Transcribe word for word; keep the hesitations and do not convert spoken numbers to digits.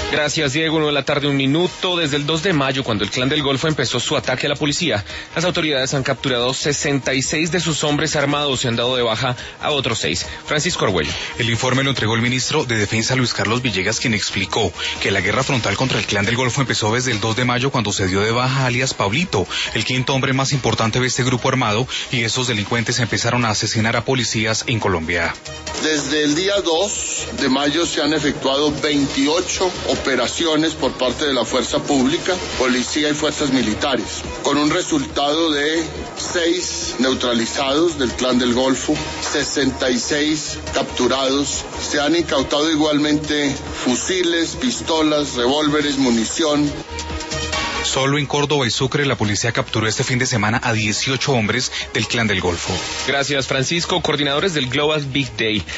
Gracias, Diego. Uno de la tarde, un minuto. Desde el dos de mayo, cuando el Clan del Golfo empezó su ataque a la policía, las autoridades han capturado sesenta y seis de sus hombres armados y han dado de baja a otros seis. Francisco Argüello. El informe lo entregó el ministro de Defensa, Luis Carlos Villegas, quien explicó que la guerra frontal contra el Clan del Golfo empezó desde el dos de mayo, cuando se dio de baja alias Pablito, el quinto hombre más importante de este grupo armado, y esos delincuentes empezaron a asesinar a policías en Colombia. Desde el día dos de mayo se han efectuado veintiocho operaciones por parte de la fuerza pública, policía y fuerzas militares, con un resultado de seis neutralizados del Clan del Golfo, sesenta y seis capturados. Se han incautado igualmente fusiles, pistolas, revólveres, munición. Solo en Córdoba y Sucre la policía capturó este fin de semana a dieciocho hombres del Clan del Golfo. Gracias, Francisco. Coordinadores del Global Big Day